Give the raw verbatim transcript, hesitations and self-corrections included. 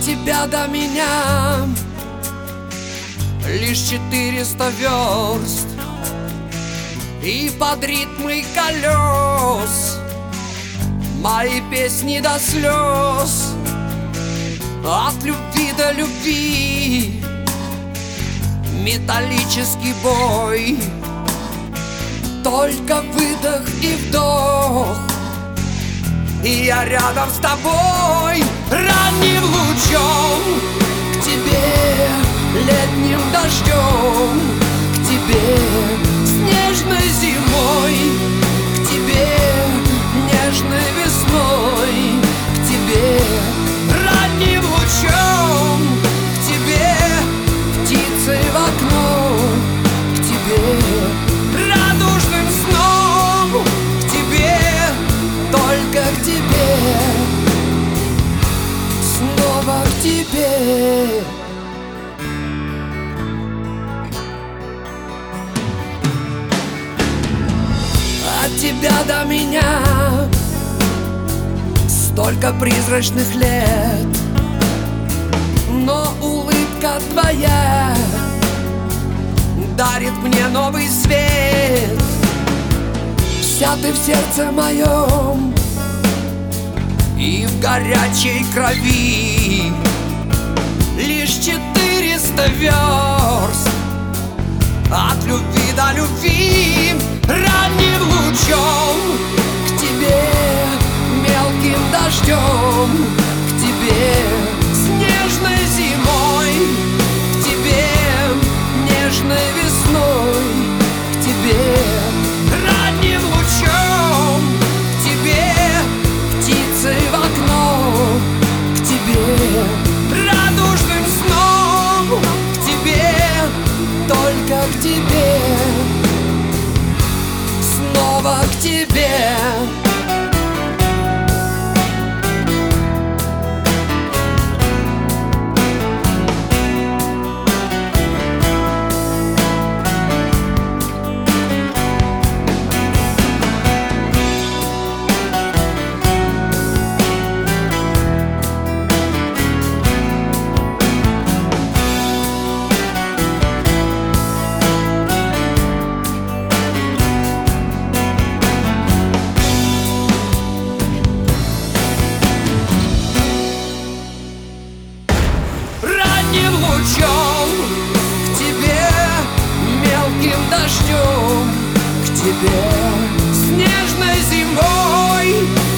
тебя до меня лишь четыреста верст, и под ритмы колес мои песни до слез. От любви до любви металлический бой, только выдох и вдох, и я рядом с тобой. Ранним лучом к тебе, летним дождем к тебе, снежной зимой к тебе, нежной весной к тебе. Ранним лучом к тебе, птицей в окно к тебе, радужным сном к тебе, только к тебе, снова к тебе. От тебя до меня столько призрачных лет, но улыбка твоя дарит мне новый свет. Вся ты в сердце моем и в горячей крови, лишь четыреста верст от любви до любви. Ранним лучом к тебе, мелким дождем к тебе, снежной зимой к тебе, нежной весной к тебе. Ранним лучом к тебе, птицей в окно к тебе, радужным сном к тебе, только к тебе, снова к тебе. Ранним лучом к тебе, мелким дождем к тебе, снежной зимой